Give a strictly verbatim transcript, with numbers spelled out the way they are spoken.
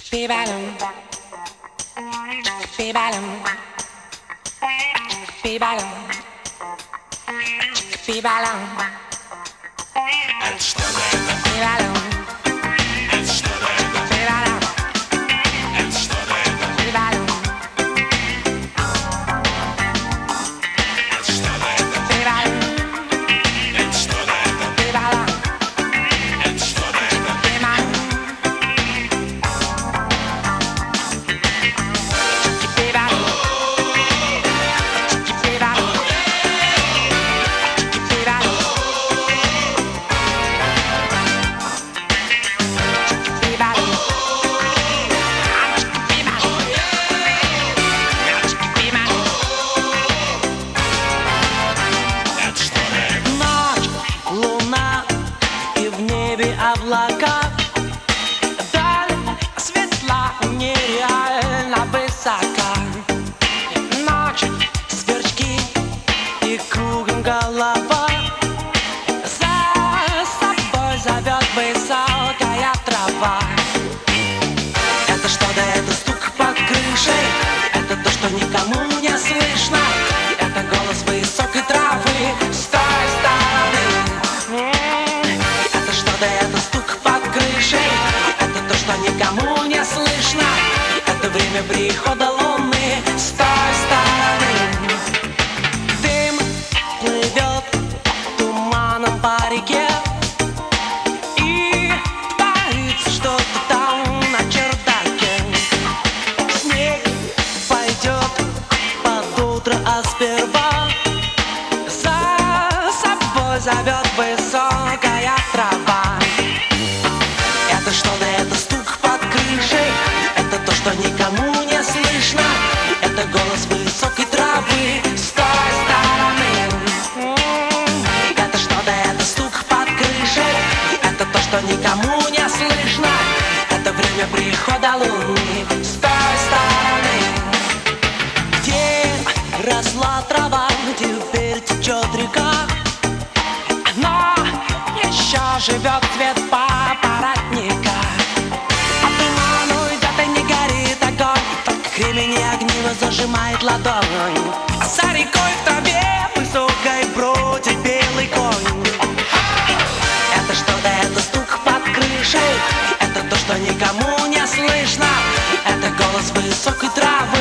Be-ba-dum. Be-ba-dum. Be-ba-dum. Be-ba-dum. Это что это? Be-ba-dum. Это что это? Be-ba-dum. Это что это? Be-ba-dum. Это что это? Be-ba-dum. Это что это? Be-ba-dum. Это что это? Be-ba-dum. Be-ba-dum. Be-ba-dum. Be-ba-dum. Это что это? Ночь, луна и в небе облака. Даль светла, нереально высока. Ночь, Сверчки и кругом голова. за собой зовет высокая трава. Это что-то, это стук под крышей. Это то, что никому не слышно. Это голос высокой травы с той стороны. М, Это что-то, это стук под крышей. Это то, что никому не слышно. Это время прихода луны с той стороны. Дым плывет туманом по реке. И творится что-то там на чердаке. Снег пойдет под утро, а сперва За собой зовет высокая трава. это что-то, это стук под крышей. Это то, что никому не слышно. Это голос высокой травы с той стороны. М, Это что-то, это стук под крышей. Это то, что никому не слышно. Это время прихода луны с той стороны. Где росла трава, теперь течет река. Но еще живет цвет папоротника. А туман уйдет и не горит огонь. Только кремень и огниво зажимает ладонь. А за рекой в траве высокой бродит белый конь. Это что-то, это стук под крышей. Это то, что никому не слышно. Это голос высокой травы